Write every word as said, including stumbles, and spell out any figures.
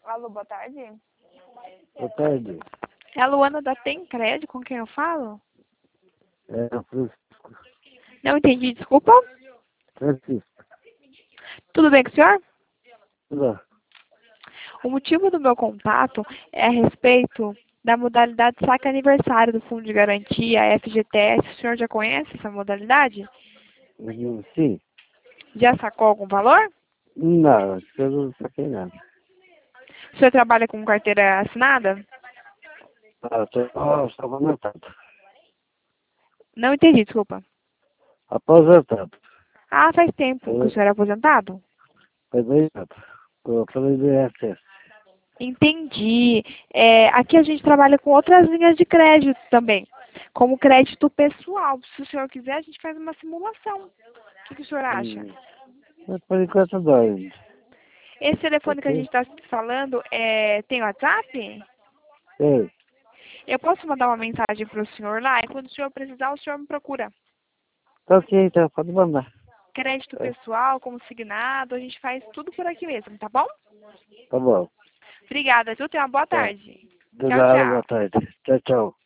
Alô, boa tarde. Boa tarde. É a Luana da Tem Crédito, com quem eu falo? É, Francisco. Não entendi, desculpa. Francisco. Tudo bem com o senhor? Tudo. O motivo do meu contato é a respeito da modalidade saque aniversário do Fundo de Garantia, F G T S. O senhor já conhece essa modalidade? Hum, Sim. Já sacou algum valor? Não, acho que eu não saquei nada. O senhor trabalha com carteira assinada? Ah, eu tô oh, estou aposentado. Não entendi, desculpa. Aposentado. Ah, faz tempo que o Foi senhor é aposentado? foi bem nada. Eu falei do I F S. Entendi. É, aqui a gente trabalha com outras linhas de crédito também, como crédito pessoal. Se o senhor quiser, a gente faz uma simulação. O que, que o senhor acha? Hum. Mas por enquanto dói. Esse telefone que a gente Ok? está falando é, tem WhatsApp? Ei, Eu posso mandar uma mensagem para o senhor lá e quando o senhor precisar, o senhor me procura. tá ok, então, pode mandar. Crédito É, pessoal, consignado, a gente faz tudo por aqui mesmo, tá bom? tá bom. Obrigada, viu? Tenha uma boa Tá. tarde. De Tchau, nada, boa tchau. tarde. Tchau, tchau.